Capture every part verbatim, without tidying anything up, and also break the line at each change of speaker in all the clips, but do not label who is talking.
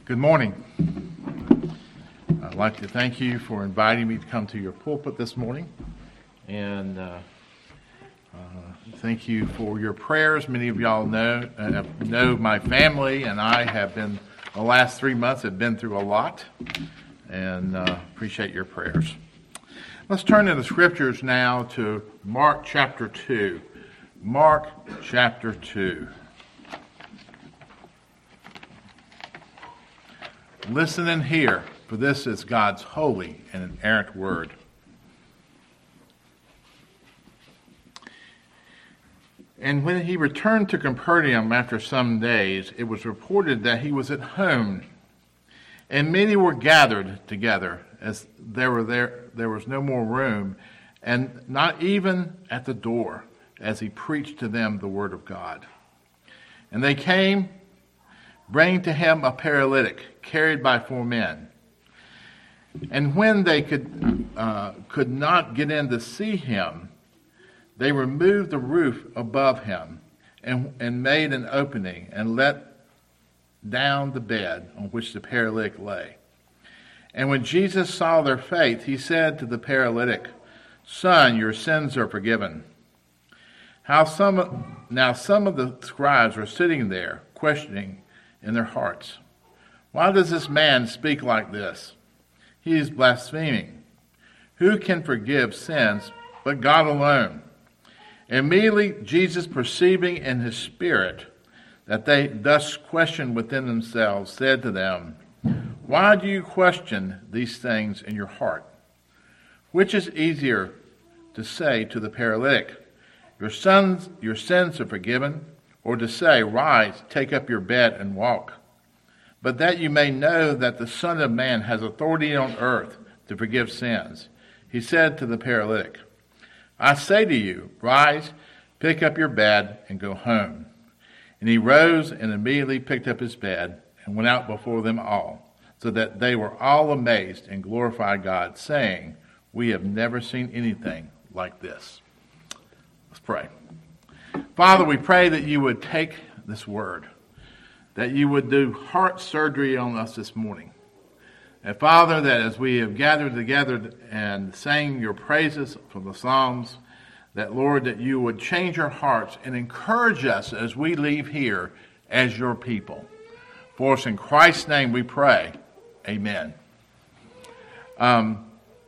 Good morning. I'd like to thank you for inviting me to come to your pulpit this morning. And uh, uh, thank you for your prayers. Many of y'all know, uh, know my family and I have been, the last three months have been through a lot. And uh, appreciate your prayers. Let's turn to the scriptures now to Mark chapter two. Mark chapter two. Listen and hear, for this is God's holy and inerrant word. And when he returned to Capernaum after some days, it was reported that he was at home, and many were gathered together, as there were there there was no more room, and not even at the door, as he preached to them the word of God. And they came, bringing to him a paralytic, carried by four men. And when they could uh, could not get in to see him, they removed the roof above him and, and made an opening and let down the bed on which the paralytic lay. And when Jesus saw their faith, he said to the paralytic, "Son, your sins are forgiven." How some now some of the scribes were sitting there, questioning in their hearts, "Why does this man speak like this? He is blaspheming. Who can forgive sins but God alone?" Immediately Jesus, perceiving in his spirit that they thus questioned within themselves, said to them, "Why do you question these things in your heart? Which is easier to say to the paralytic, 'Your sons, your sins are forgiven,' or to say, 'Rise, take up your bed and walk'? But that you may know that the Son of Man has authority on earth to forgive sins," he said to the paralytic, "I say to you, rise, pick up your bed, and go home." And he rose and immediately picked up his bed and went out before them all, so that they were all amazed and glorified God, saying, "We have never seen anything like this." Let's pray. Father, we pray that you would take this word, that you would do heart surgery on us this morning. And Father, that as we have gathered together and sang your praises from the Psalms, that Lord, that you would change our hearts and encourage us as we leave here as your people. For us in Christ's name we pray. Amen. Um,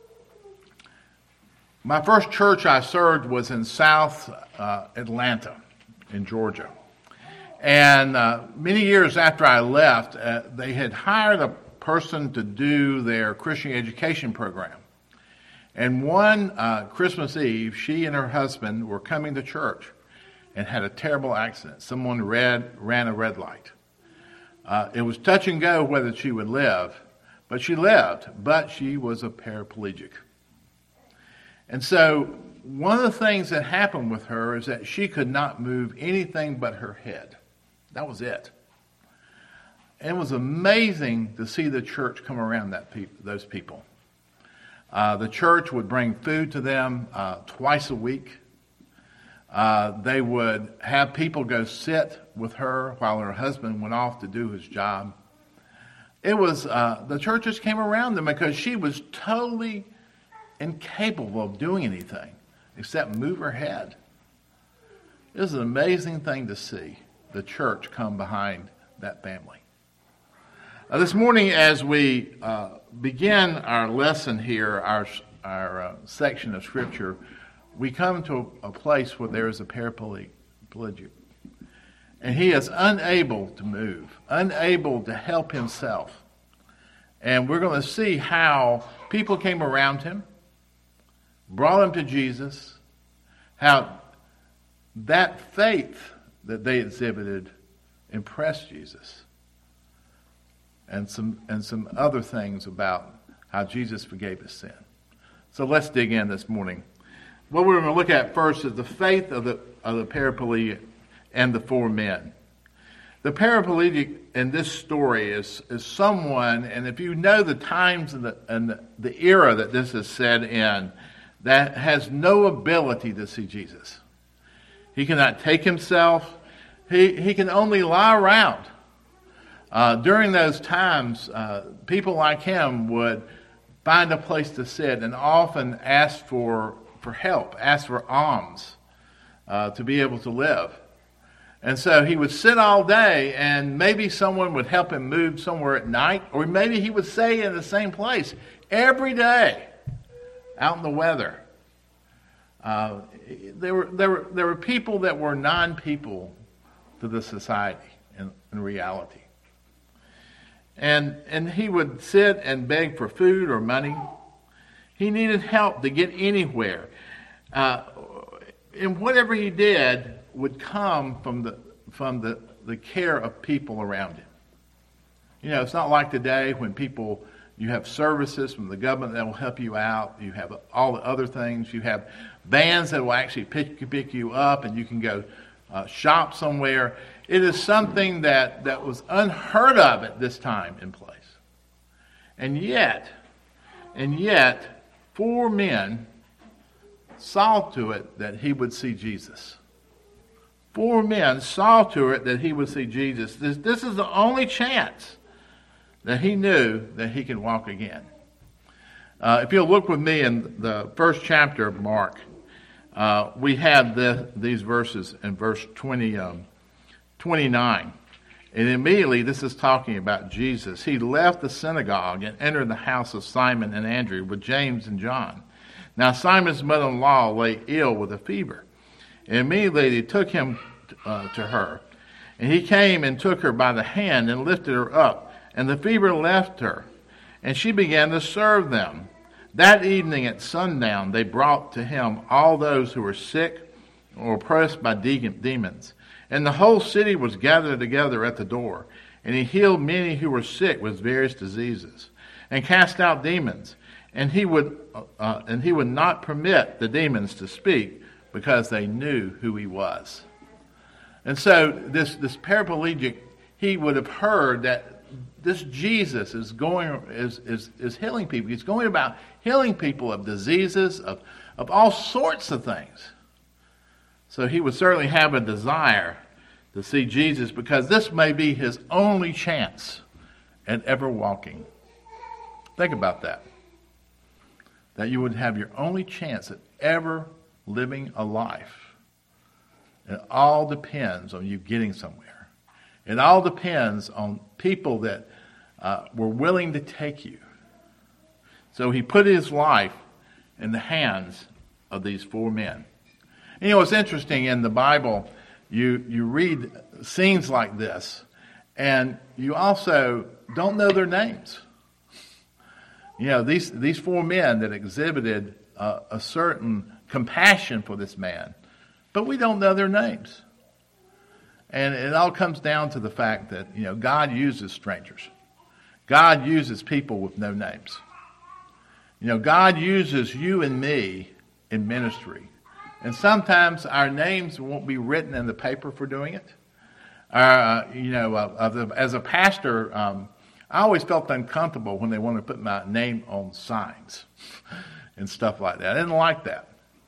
my first church I served was in South uh, Atlanta in Georgia. And uh, many years after I left, uh, they had hired a person to do their Christian education program. And one uh, Christmas Eve, she and her husband were coming to church and had a terrible accident. Someone red, ran a red light. Uh, it was touch and go whether she would live, but she lived, but she was a paraplegic. And so one of the things that happened with her is that she could not move anything but her head. That was it. And it was amazing to see the church come around that pe- those people. Uh, the church would bring food to them uh, twice a week. Uh, they would have people go sit with her while her husband went off to do his job. It was, uh, the churches came around them because she was totally incapable of doing anything except move her head. It was an amazing thing to see the church come behind that family. Uh, this morning, as we uh, begin our lesson here, our our uh, section of Scripture, we come to a place where there is a paraplegic, and he is unable to move, unable to help himself. And we're going to see how people came around him, brought him to Jesus, how that faith that they exhibited impressed Jesus. And some and some other things about how Jesus forgave his sin. So let's dig in this morning. What we're going to look at first is the faith of the of the paraplegic and the four men. The paraplegic in this story is, is someone, and if you know the times and the, and the, the era that this is said in, that has no ability to see Jesus. He cannot take himself. He, he can only lie around. Uh, during those times, uh, people like him would find a place to sit and often ask for, for help, ask for alms uh, to be able to live. And so he would sit all day, and maybe someone would help him move somewhere at night, or maybe he would stay in the same place every day out in the weather. Uh, there were there were there were people that were non-people to the society in, in reality. And and he would sit and beg for food or money. He needed help to get anywhere. Uh, and whatever he did would come from the from the, the care of people around him. You know, it's not like today when people, you have services from the government that will help you out. You have all the other things. You have vans that will actually pick, pick you up and you can go uh, shop somewhere. It is something that, that was unheard of at this time and place. And yet, and yet, four men saw to it that he would see Jesus. Four men saw to it that he would see Jesus. This, this is the only chance that he knew that he could walk again. Uh, if you'll look with me in the first chapter of Mark, uh, we have the, these verses in verse twenty, um, twenty-nine. And immediately, this is talking about Jesus. He left the synagogue and entered the house of Simon and Andrew with James and John. Now Simon's mother-in-law lay ill with a fever. And immediately they took him uh, to her. And he came and took her by the hand and lifted her up. And the fever left her. And she began to serve them. That evening at sundown they brought to him all those who were sick or oppressed by de- demons. And the whole city was gathered together at the door. And he healed many who were sick with various diseases. And cast out demons. And he would, uh, and he would not permit the demons to speak, because they knew who he was. And so this, this paraplegic, he would have heard that this Jesus is going is, is, is healing people. He's going about healing people of diseases, of, of all sorts of things. So he would certainly have a desire to see Jesus, because this may be his only chance at ever walking. Think about that. That you would have your only chance at ever living a life. It all depends on you getting somewhere. It all depends on people that uh, were willing to take you. So he put his life in the hands of these four men. And, you know, it's interesting in the Bible, you, you read scenes like this, and you also don't know their names. You know, these, these four men that exhibited uh, a certain compassion for this man, but we don't know their names. And it all comes down to the fact that, you know, God uses strangers. God uses people with no names. You know, God uses you and me in ministry. And sometimes our names won't be written in the paper for doing it. Uh, you know, uh, as a pastor, um, I always felt uncomfortable when they wanted to put my name on signs and stuff like that. I didn't like that.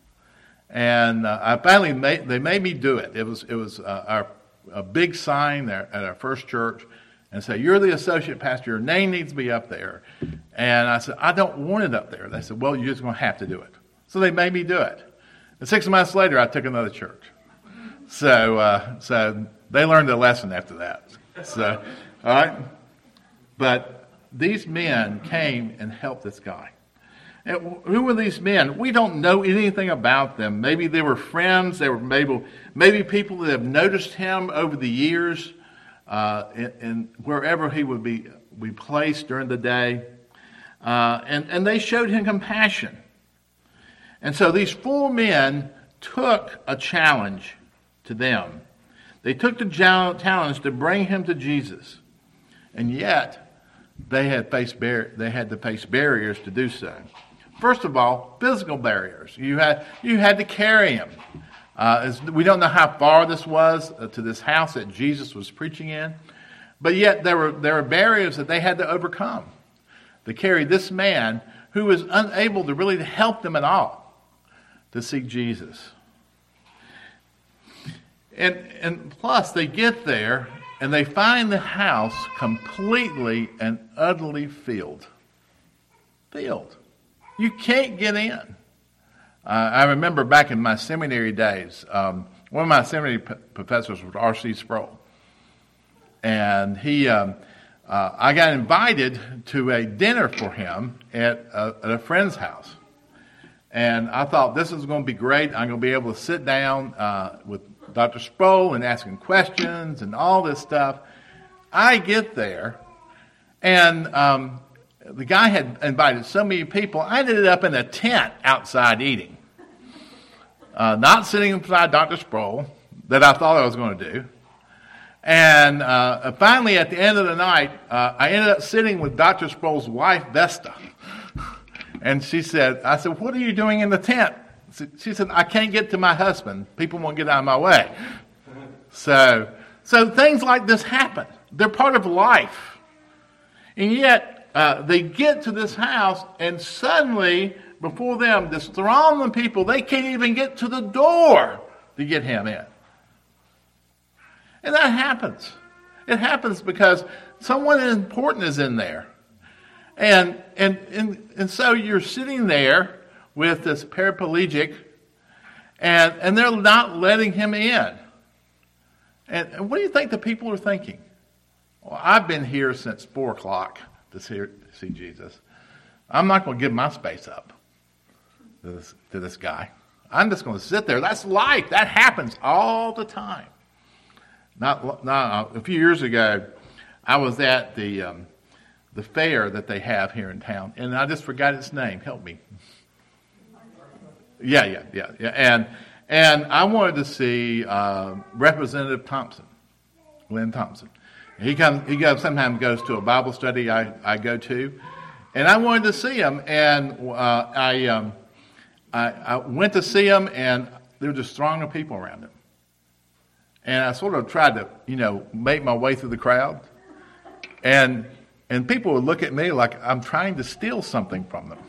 And uh, I finally made, they made me do it. It was it was uh, our a big sign there at our first church, and say, "You're the associate pastor. Your name needs to be up there." And I said, "I don't want it up there." They said, "Well, you're just going to have to do it." So they made me do it. And six months later, I took another church. So uh, so they learned a lesson after that. So all right, but these men came and helped this guy. And who were these men? We don't know anything about them. Maybe they were friends. They were maybe, maybe people that have noticed him over the years, uh, and, and wherever he would be, be placed during the day. Uh, and, and they showed him compassion. And so these four men took a challenge to them. They took the challenge to bring him to Jesus. And yet, they had, faced bar- they had to face barriers to do so. First of all, physical barriers. You had you had to carry him. Uh, we don't know how far this was uh, to this house that Jesus was preaching in, but yet there were there were barriers that they had to overcome to carry this man who was unable to really help them at all to see Jesus. And and plus they get there and they find the house completely and utterly filled. Filled. You can't get in. Uh, I remember back in my seminary days, um, one of my seminary p- professors was R C Sproul. And he, um, uh, I got invited to a dinner for him at a, at a friend's house. And I thought, this is going to be great. I'm going to be able to sit down uh, with Doctor Sproul and ask him questions and all this stuff. I get there, and um, the guy had invited so many people, I ended up in a tent outside eating. Uh, not sitting beside Doctor Sproul, that I thought I was going to do. And uh, finally, at the end of the night, uh, I ended up sitting with Doctor Sproul's wife, Vesta. And she said, I said, what are you doing in the tent? She said, I can't get to my husband. People won't get out of my way. So, so things like this happen. They're part of life. And yet, uh, they get to this house, and suddenly, before them, this throng of people, they can't even get to the door to get him in. And that happens. It happens because someone important is in there. And, and and and so you're sitting there with this paraplegic, and, and they're not letting him in. And, and what do you think the people are thinking? Well, I've been here since four o'clock to see, to see Jesus. I'm not going to give my space up to this, to this guy. I'm just going to sit there. That's life. That happens all the time. Not, not a few years ago, I was at the... Um, the fair that they have here in town, and I just forgot its name. Help me. Yeah, yeah, yeah, yeah. And and I wanted to see uh, Representative Thompson, Glenn Thompson. He comes. He goes. Sometimes goes to a Bible study I, I go to, and I wanted to see him. And uh, I, um, I I went to see him, and there was just a throng of people around him. And I sort of tried to, you know, make my way through the crowd, and. And people would look at me like I'm trying to steal something from them.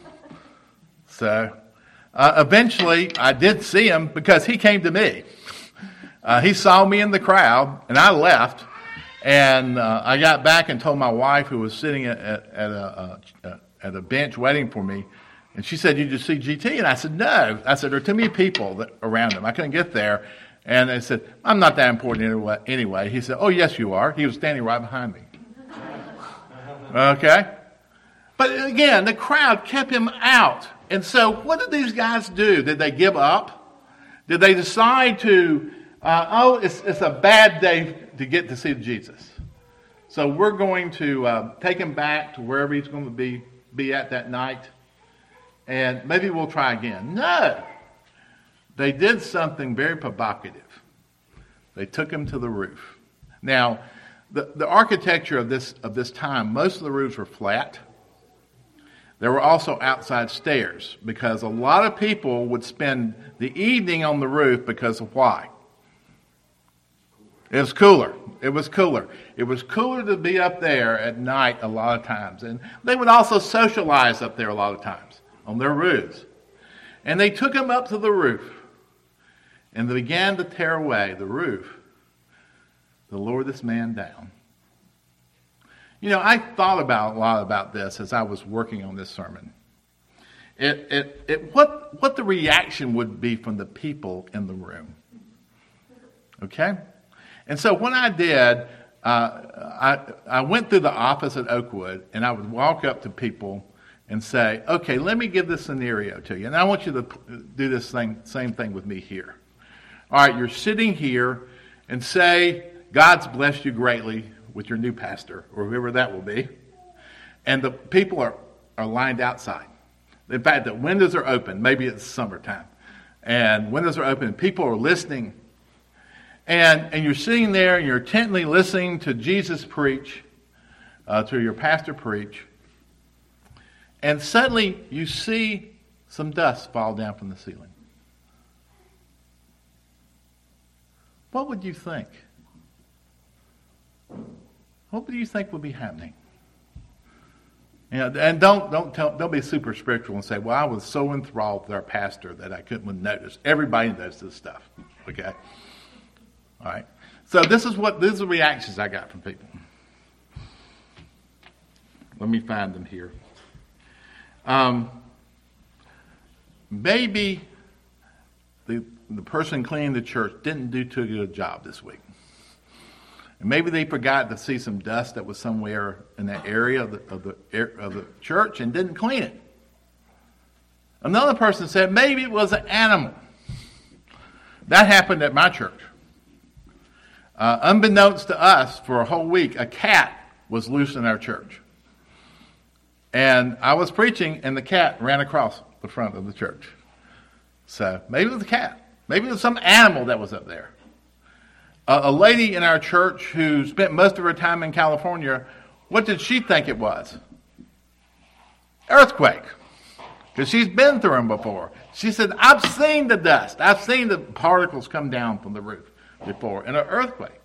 So uh, eventually I did see him because he came to me. Uh, he saw me in the crowd, and I left. And uh, I got back and told my wife, who was sitting at, at, at, a, uh, at a bench waiting for me, and she said, "Did you see G T?" And I said, "No." I said, "There are too many people that, around him. I couldn't get there." And they said, "I'm not that important anyway." anyway. He said, "Oh, yes, you are." He was standing right behind me. Okay? But again, the crowd kept him out. And so what did these guys do? Did they give up? Did they decide to, uh, oh, it's, it's a bad day to get to see Jesus, so we're going to uh, take him back to wherever he's going to be, be at that night, and maybe we'll try again? No. They did something very provocative. They took him to the roof. Now, The, the architecture of this of this time, most of the roofs were flat. There were also outside stairs because a lot of people would spend the evening on the roof because of why? It was cooler. It was cooler. It was cooler to be up there at night a lot of times. And they would also socialize up there a lot of times on their roofs. And they took him up to the roof, and they began to tear away the roof to lower this man down. You know, I thought about a lot about this as I was working on this sermon. It, it, it, what, what the reaction would be from the people in the room. Okay? And so what I did, uh, I, I went through the office at Oakwood, and I would walk up to people and say, okay, let me give this scenario to you. And I want you to do this thing, same thing with me here. All right, you're sitting here, and say, God's blessed you greatly with your new pastor, or whoever that will be. And the people are, are lined outside. In fact, the windows are open. Maybe it's summertime. And windows are open, and people are listening. And, and you're sitting there, and you're intently listening to Jesus preach, uh, to your pastor preach. And suddenly, you see some dust fall down from the ceiling. What would you think? What do you think would be happening? You know, and don't don't tell, don't be super spiritual and say, "Well, I was so enthralled with our pastor that I couldn't notice." Everybody knows this stuff. Okay, all right. So this is what these are the reactions I got from people. Let me find them here. Um, maybe the the person cleaning the church didn't do too good a job this week. And maybe they forgot to see some dust that was somewhere in that area of the, of the of the church and didn't clean it. Another person said maybe it was an animal. That happened at my church. Uh, unbeknownst to us, for a whole week, a cat was loose in our church. And I was preaching, and the cat ran across the front of the church. So maybe it was a cat. Maybe it was some animal that was up there. Uh, a lady in our church who spent most of her time in California, what did she think it was? Earthquake. Because she's been through them before. She said, I've seen the dust. I've seen the particles come down from the roof before in an earthquake.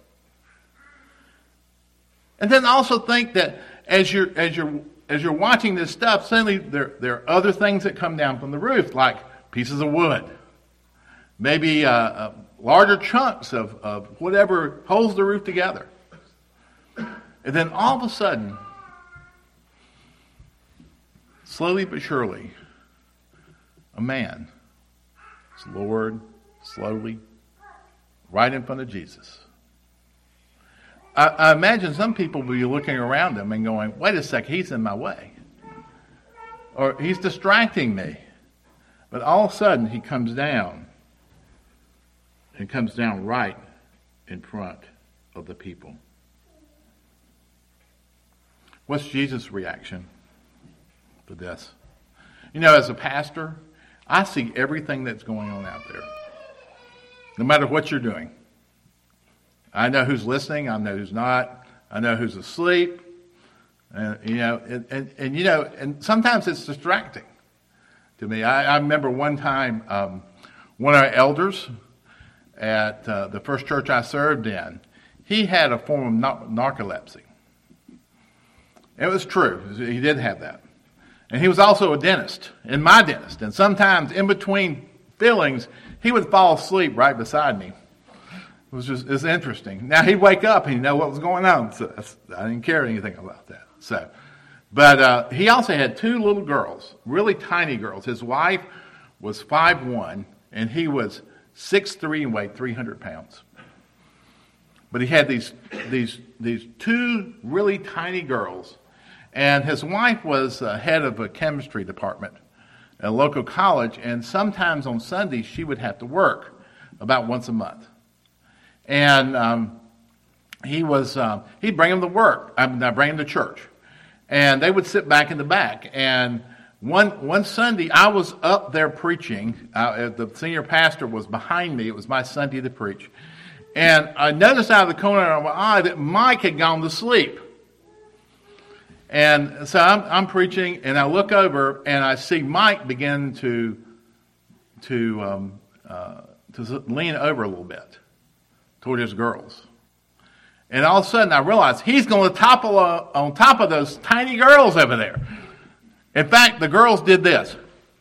And then also think that as you're as you're as you're watching this stuff, suddenly there there are other things that come down from the roof, like pieces of wood, maybe uh, uh, larger chunks of of whatever holds the roof together. And then all of a sudden, slowly but surely, a man is lowered slowly right in front of Jesus. I, I imagine some people will be looking around him and going, wait a sec, he's in my way. Or he's distracting me. But all of a sudden he comes down and comes down right in front of the people. What's Jesus' reaction to this? You know, as a pastor, I see everything that's going on out there. No matter what you're doing. I know who's listening. I know who's not. I know who's asleep. And, you know, and, and, and you know, and sometimes it's distracting to me. I, I remember one time, um, one of our elders at uh, the first church I served in, he had a form of nar- narcolepsy. It was true. He did have that. And he was also a dentist, and my dentist. And sometimes in between fillings, he would fall asleep right beside me. It was just, it's interesting. Now he'd wake up and he'd know what was going on. So I didn't care anything about that. So, but uh, he also had two little girls, really tiny girls. His wife was five one, and he was six three and weighed three hundred pounds. But he had these these these two really tiny girls, and his wife was uh, head of a chemistry department at a local college, and sometimes on Sundays she would have to work about once a month. And um, he was uh, he'd bring them to work, I mean, bring them to church, and they would sit back in the back. And one one Sunday, I was up there preaching. Uh, the senior pastor was behind me. It was my Sunday to preach, and I noticed out of the corner of my eye that Mike had gone to sleep. And so I'm, I'm preaching, and I look over, and I see Mike begin to to um, uh, to lean over a little bit toward his girls. And all of a sudden, I realize he's going to topple uh, on top of those tiny girls over there. In fact, the girls did this.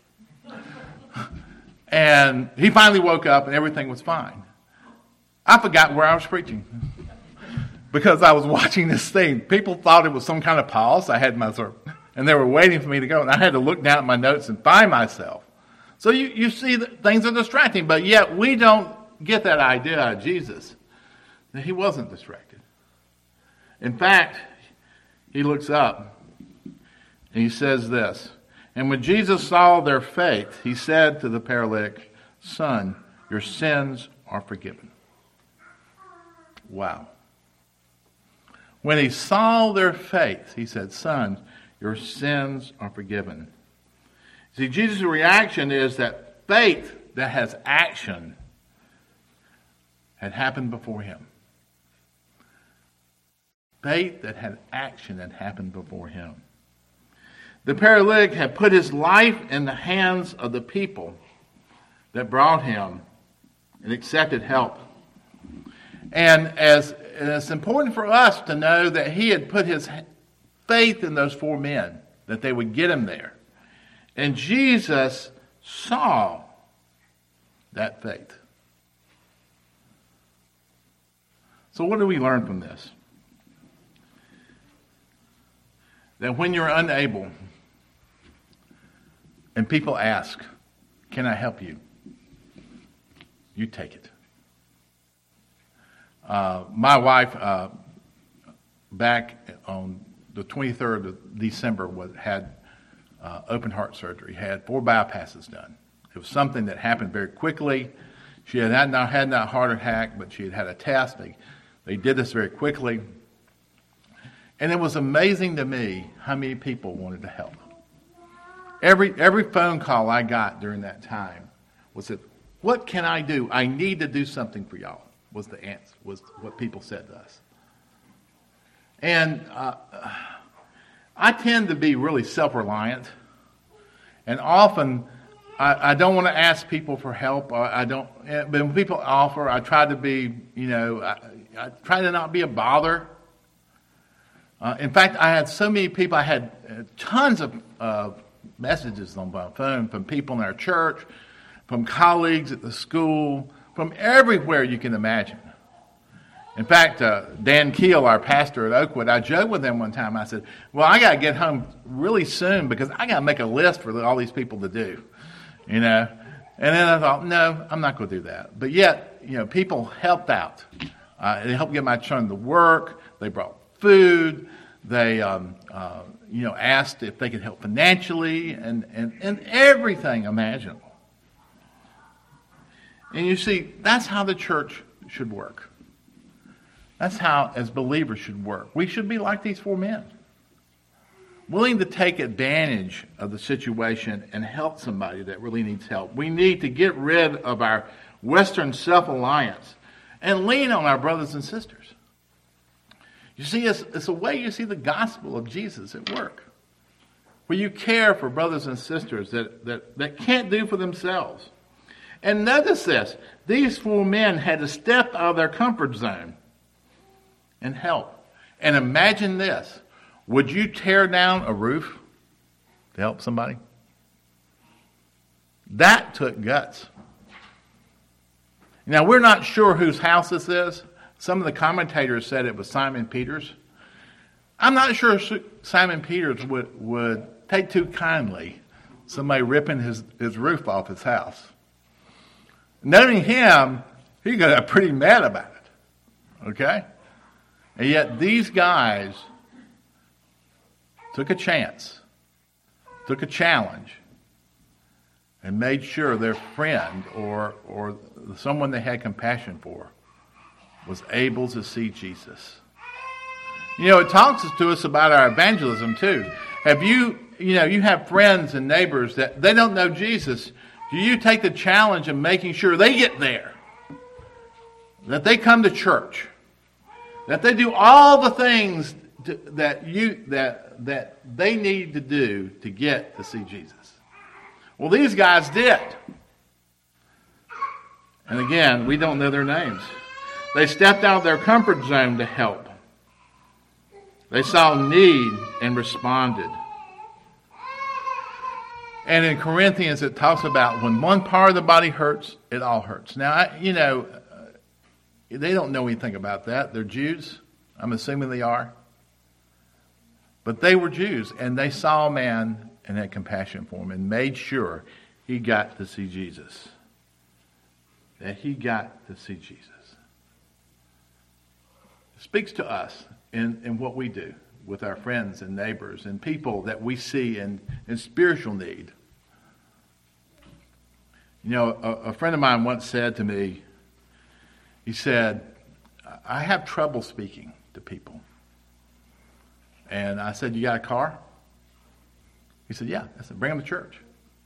And he finally woke up, and everything was fine. I forgot where I was preaching. Because I was watching this thing. People thought it was some kind of pause. I had my sort of, and they were waiting for me to go. And I had to look down at my notes and find myself. So you, you see that things are distracting, but yet we don't get that idea out of Jesus that he wasn't distracted. In fact, he looks up and he says this, and when Jesus saw their faith, he said to the paralytic, "Son, your sins are forgiven." Wow. When he saw their faith, he said, "Son, your sins are forgiven." See, Jesus' reaction is that faith that has action had happened before him. Faith that had action had happened before him. The paralytic had put his life in the hands of the people that brought him and accepted help. And as and it's important for us to know that he had put his faith in those four men, that they would get him there. And Jesus saw that faith. So what do we learn from this? That when you're unable and people ask, can I help you? You take it. Uh, my wife, uh, back on the twenty-third of December, was, had uh, open heart surgery, had four bypasses done. It was something that happened very quickly. She had had not had that heart attack, but she had had a test. They, they did this very quickly. And it was amazing to me how many people wanted to help. Every every phone call I got during that time was that, what can I do? I need to do something for y'all, was the answer, was what people said to us. And uh, I tend to be really self-reliant. And often I, I don't want to ask people for help. I, I don't, but when people offer, I try to be, you know, I, I try to not be a bother. Uh, in fact, I had so many people, I had uh, tons of uh, messages on my phone from people in our church, from colleagues at the school, from everywhere you can imagine. In fact, uh, Dan Keel, our pastor at Oakwood, I joked with him one time. I said, well, I got to get home really soon because I got to make a list for all these people to do, you know. And then I thought, no, I'm not going to do that. But yet, you know, people helped out. Uh, they helped get my son to work. They brought food. They, um, uh, you know, asked if they could help financially and, and, and everything imaginable. And you see, that's how the church should work. That's how, as believers, should work. We should be like these four men, willing to take advantage of the situation and help somebody that really needs help. We need to get rid of our Western self-reliance and lean on our brothers and sisters. You see, it's, it's a way you see the gospel of Jesus at work, where you care for brothers and sisters that, that, that can't do for themselves. And notice this, these four men had to step out of their comfort zone and help. And imagine this, would you tear down a roof to help somebody? That took guts. Now, we're not sure whose house this is. Some of the commentators said it was Simon Peter's. I'm not sure Simon Peter's would, would take too kindly somebody ripping his, his roof off his house. Knowing him, he got pretty mad about it. Okay? And yet these guys took a chance, took a challenge, and made sure their friend or, or someone they had compassion for was able to see Jesus. You know, it talks to us about our evangelism too. Have you, you know, you have friends and neighbors that they don't know Jesus. Do you take the challenge of making sure they get there? That they come to church? That they do all the things to, that you that that they need to do to get to see Jesus? Well, these guys did. And again, we don't know their names. They stepped out of their comfort zone to help. They saw need and responded. And in Corinthians, it talks about when one part of the body hurts, it all hurts. Now, I, you know, uh, they don't know anything about that. They're Jews. I'm assuming they are. But they were Jews, and they saw a man and had compassion for him and made sure he got to see Jesus. That he got to see Jesus. It speaks to us in, in what we do with our friends and neighbors and people that we see in, in spiritual need. You know, a, a friend of mine once said to me, he said, I have trouble speaking to people. And I said, you got a car? He said, yeah. I said, bring them to church.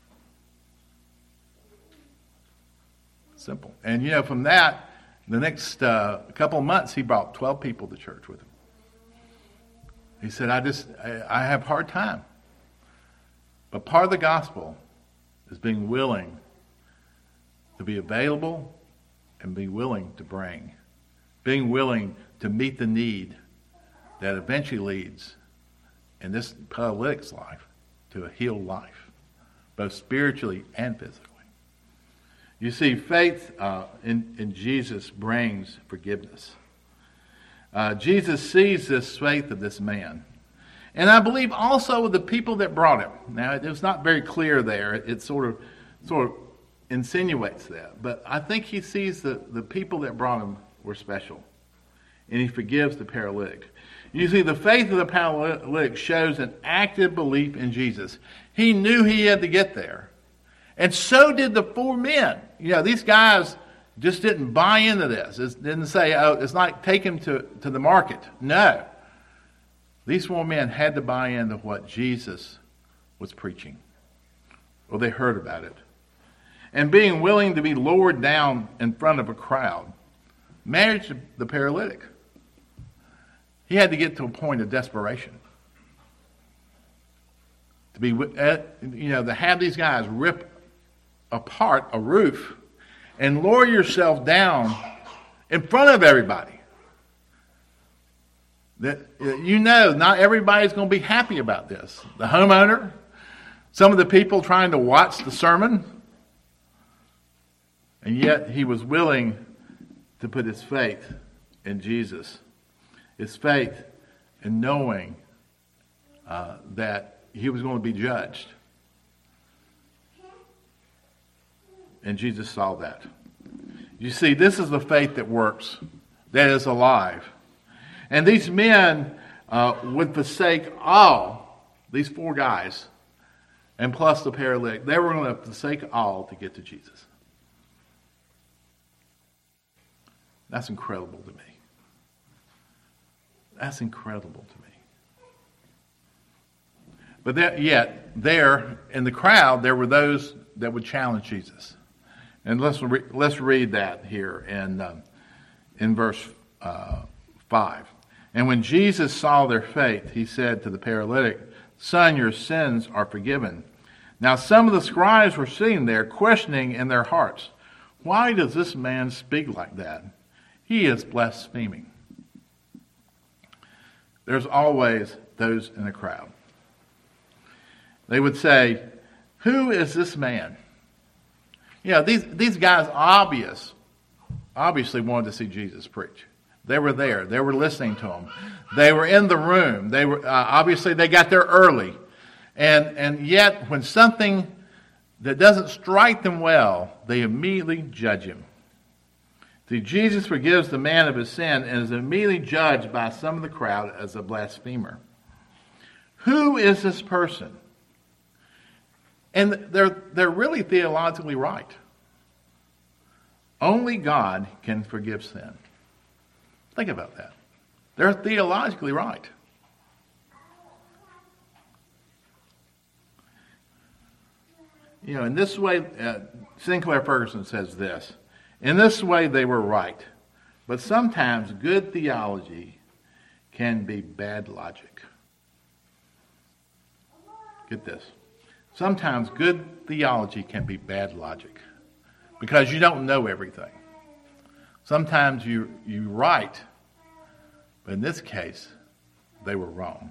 Simple. And, you know, from that, the next uh, couple of months, he brought twelve people to church with him. He said, I just, I, I have a hard time. But part of the gospel is being willing to be available and be willing to bring. Being willing to meet the need that eventually leads, in this paralytic's life, to a healed life, both spiritually and physically. You see, faith uh, in, in Jesus brings forgiveness. Uh, Jesus sees this faith of this man. And I believe also the people that brought him. Now, it was not very clear there. It sort of sort of insinuates that. But I think he sees the, the people that brought him were special. And he forgives the paralytic. You see, the faith of the paralytic shows an active belief in Jesus. He knew he had to get there. And so did the four men. You know, these guys just didn't buy into this. It didn't say, oh, it's like take him to, to the market. No. These four men had to buy into what Jesus was preaching. Well, they heard about it. And being willing to be lowered down in front of a crowd managed the paralytic. He had to get to a point of desperation. To be, you know, to have these guys rip apart a roof and lower yourself down in front of everybody. That, you know, not everybody's going to be happy about this. The homeowner, some of the people trying to watch the sermon, and yet he was willing to put his faith in Jesus. His faith in knowing uh, that he was going to be judged. And Jesus saw that. You see, this is the faith that works, that is alive. And these men uh, would forsake all, these four guys, and plus the paralytic, they were going to forsake all to get to Jesus. That's incredible to me. That's incredible to me. But there, yet, there in the crowd, there were those that would challenge Jesus. And let's re- let's read that here in um, in verse uh, five. And when Jesus saw their faith, he said to the paralytic, "Son, your sins are forgiven." Now some of the scribes were sitting there, questioning in their hearts, "Why does this man speak like that? He is blaspheming." There's always those in the crowd. They would say, "Who is this man?" You know, these, these guys obvious, obviously wanted to see Jesus preach. They were there. They were listening to him. They were in the room. They were uh, obviously they got there early. And, and yet, when something that doesn't strike them well, they immediately judge him. See, Jesus forgives the man of his sin and is immediately judged by some of the crowd as a blasphemer. Who is this person? And they're, they're really theologically right. Only God can forgive sin. Think about that. They're theologically right. You know, in this way, uh, Sinclair Ferguson says this. In this way, they were right. But sometimes good theology can be bad logic. Get this. Sometimes good theology can be bad logic because you don't know everything. Sometimes you, you're right, but in this case, they were wrong.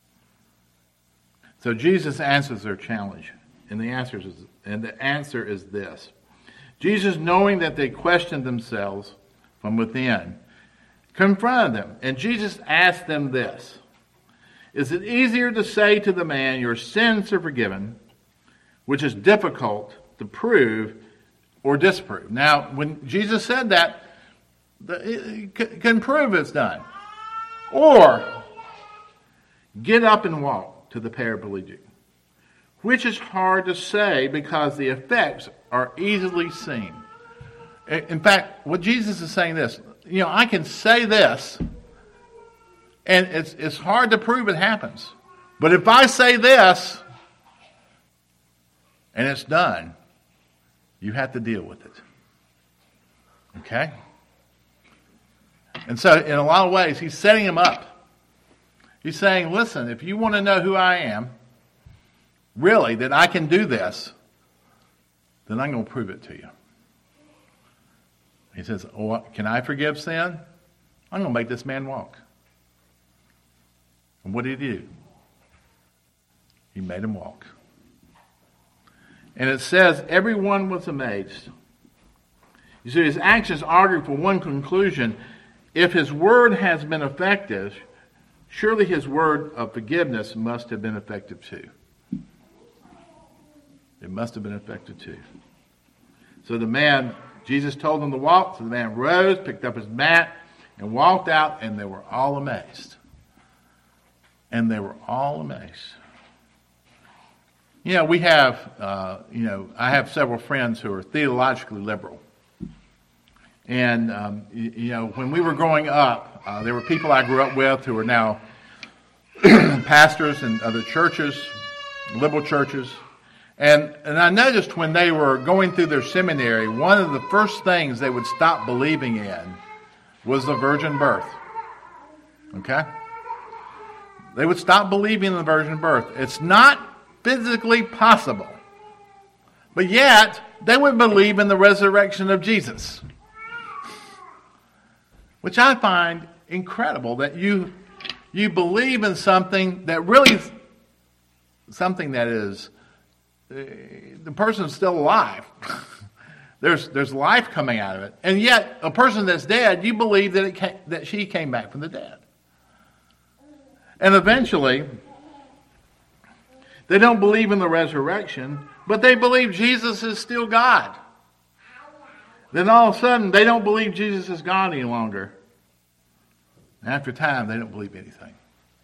So Jesus answers their challenge, and the answer is, and the answer is this. Jesus, knowing that they questioned themselves from within, confronted them, and Jesus asked them this. Is it easier to say to the man, your sins are forgiven, which is difficult to prove or disprove? Now, when Jesus said that, he can prove it's done. Or, get up and walk to the paraplegic, which is hard to say because the effects are easily seen. In fact, what Jesus is saying this, you know, I can say this, and it's it's hard to prove it happens. But if I say this, and it's done, you have to deal with it. Okay? And so, in a lot of ways, he's setting him up. He's saying, listen, if you want to know who I am, really, that I can do this, then I'm going to prove it to you. He says, oh, can I forgive sin? I'm going to make this man walk. And what did he do? He made him walk. And it says, everyone was amazed. You see, his actions argue for one conclusion. If his word has been effective, surely his word of forgiveness must have been effective too. It must have been effective too. So the man, Jesus told him to walk, so the man rose, picked up his mat, and walked out, and they were all amazed. And they were all amazed. You know, we have, uh, you know, I have several friends who are theologically liberal. And, um, you, you know, when we were growing up, uh, there were people I grew up with who are now pastors in other churches, liberal churches. And, and I noticed when they were going through their seminary, one of the first things they would stop believing in was the virgin birth. Okay? They would stop believing in the virgin birth. It's not physically possible. But yet, they would believe in the resurrection of Jesus. Which I find incredible, that you you believe in something that really, something that is, uh, the person's still alive. there's there's life coming out of it. And yet, a person that's dead, you believe that it came, that she came back from the dead. And eventually, they don't believe in the resurrection, but they believe Jesus is still God. Then all of a sudden, they don't believe Jesus is God any longer. After time, they don't believe anything.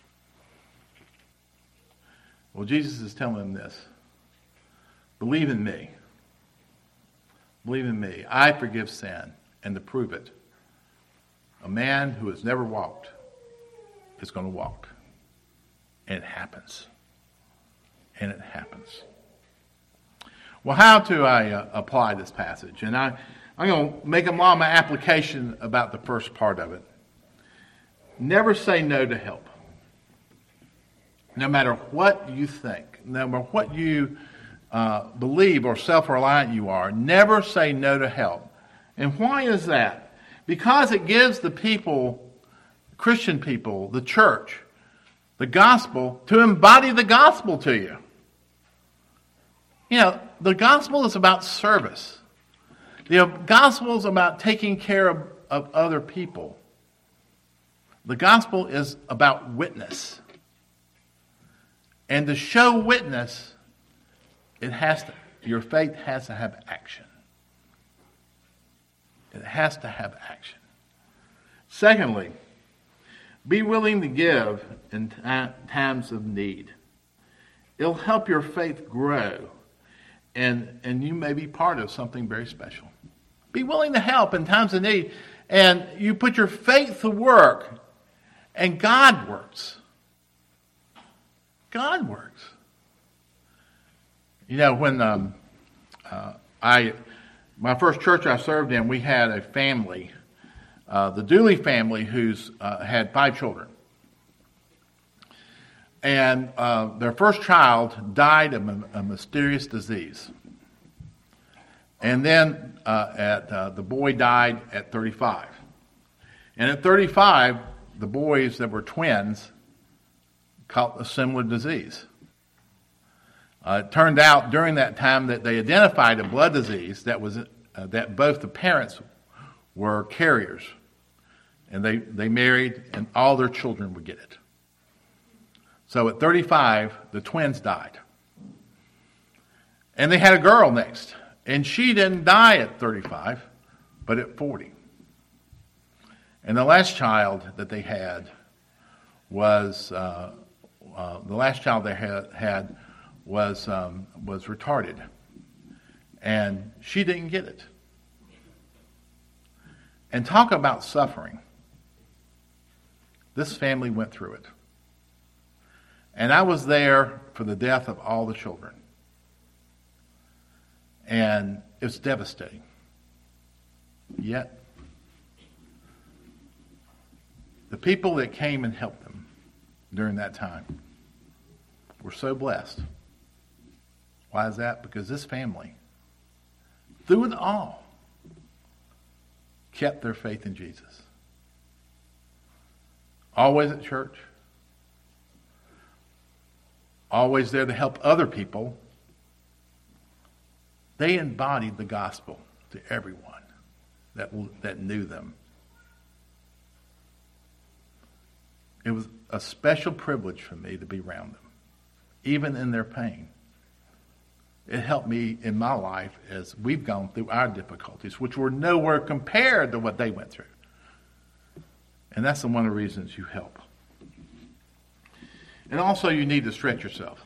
Well, Jesus is telling them this. Believe in me. Believe in me. I forgive sin. And to prove it, a man who has never walked is going to walk. And it happens. And it happens. Well, how do I uh, apply this passage? And I, I'm going to make a lot of my application about the first part of it. Never say no to help. No matter what you think, no matter what you uh, believe or self-reliant you are, never say no to help. And why is that? Because it gives the people, Christian people, the church, the gospel, to embody the gospel to you. You know, the gospel is about service. The gospel is about taking care of, of other people. The gospel is about witness. And to show witness, it has to, your faith has to have action. It has to have action. Secondly, be willing to give in t- times of need. It'll help your faith grow. And, and you may be part of something very special. Be willing to help in times of need. And you put your faith to work. And God works. God works. You know, when um, uh, I, my first church I served in, we had a family, uh, the Dooley family, who's uh, had five children. And uh, their first child died of a, a mysterious disease. And then uh, at uh, the boy died at thirty-five. And at thirty-five, the boys that were twins caught a similar disease. Uh, it turned out during that time that they identified a blood disease that was uh, that both the parents were carriers. And they, they married, and all their children would get it. So at thirty-five, the twins died. And they had a girl next. And she didn't die at thirty-five, but at forty. And the last child that they had was, uh, uh, the last child they had, had was, um, was retarded. And she didn't get it. And talk about suffering. This family went through it. And I was there for the death of all the children. And it was devastating. Yet, the people that came and helped them during that time were so blessed. Why is that? Because this family, through it all, kept their faith in Jesus. Always at church. Always there to help other people. They embodied the gospel to everyone that, that knew them. it was a special privilege for me to be around them, even in their pain. It helped me in my life as we've gone through our difficulties, which were nowhere compared to what they went through. And that's the one of the reasons you help. And also you need to stretch yourself.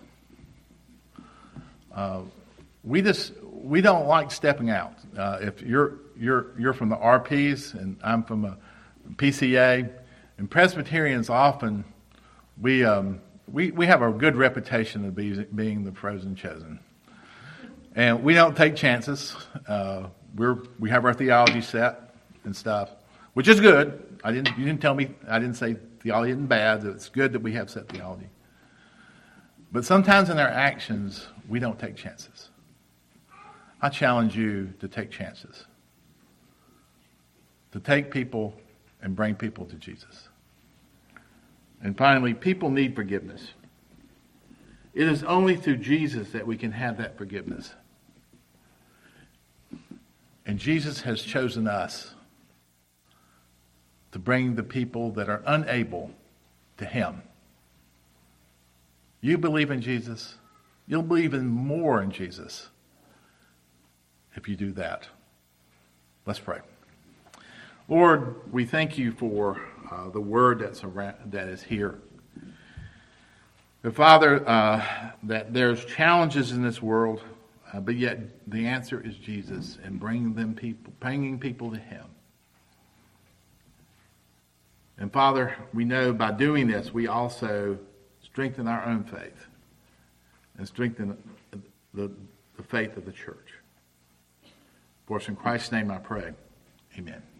Uh, we just we don't like stepping out. Uh, if you're you're you're from the R Ps and I'm from a P C A, and Presbyterians often we um, we we have a good reputation of be, being the frozen chosen. And we don't take chances. Uh, we're we have our theology set and stuff, which is good. I didn't you didn't tell me I didn't say theology isn't bad. It's good that we have set theology. But sometimes in our actions we don't take chances. I challenge you to take chances. To take people and bring people to Jesus. And finally, people need forgiveness. It is only through Jesus that we can have that forgiveness. And Jesus has chosen us to bring the people that are unable to him. You believe in Jesus, you'll believe even more in Jesus if you do that. Let's pray. Lord, we thank you for uh, the word that's around, that is here. But Father, uh, that there's challenges in this world, uh, but yet the answer is Jesus and bringing them people, bringing people to him. And Father, we know by doing this, we also strengthen our own faith and strengthen the, the faith of the church. For it's in Christ's name I pray. Amen.